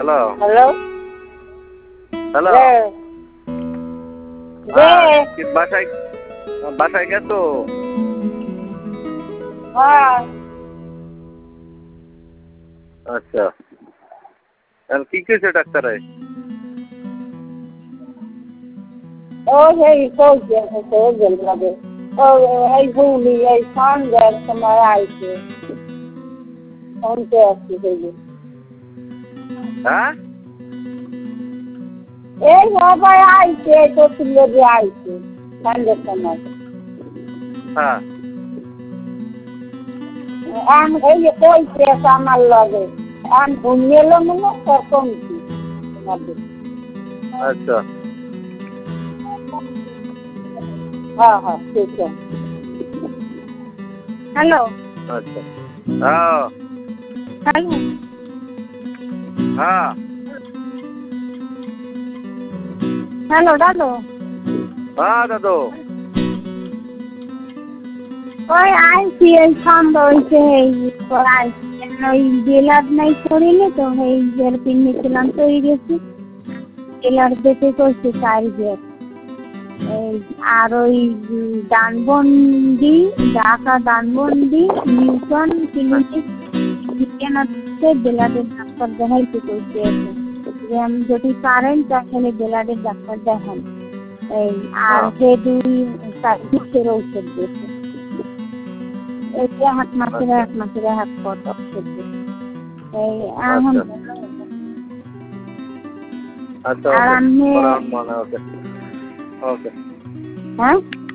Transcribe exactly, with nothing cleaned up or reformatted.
Hello hello hello কে কি বাসায় বাসায় গেছো? হ্যাঁ আচ্ছা কি কইছে ডাক্তারে? ও সেই কইছে কইছে লাগে ও এই ভুলি এই সন্ধ্যার সময় আইছে অন্তে আসছে সেই হ্যাঁ এই সবাই আইছে কছিল যে আইছে সন্ধ্যার সময় হ্যাঁ আম এই যে কইছে আমার লাগে আম ঘুমিয়ে এলো মনে তখন কি আচ্ছা হ্যাঁ হ্যাঁ ঠিক আছে হ্যালো আচ্ছা হ্যাঁ হ্যালো হ্যাঁ হ্যালো দাদু হ্যাঁ দাদু ওই আইসি এই সন্ধ্যা হয়েছে এই আইসি ওই জেলার নাই করিনি তো এই জেল কিনেছিলাম তো এই গেছি জেলার দেখে করছে চার জেল এই আর ওই দানবন্দি ঢাকা দানবন্দি নিউটন ক্লিনিক বিজ্ঞানাতে জেলাদের ডাক্তার দেখাইতে করছে যে আমি যদি পারেন তাহলে জেলাদের ডাক্তার দেখান এই আর সে দুই চার ঔষধ দিয়েছে এটা হাত মাসের এক মাসের হাত কত ঔষধ দিয়েছে এই এখন আচ্ছা আর আমি ওকে ওকে হ্যাঁ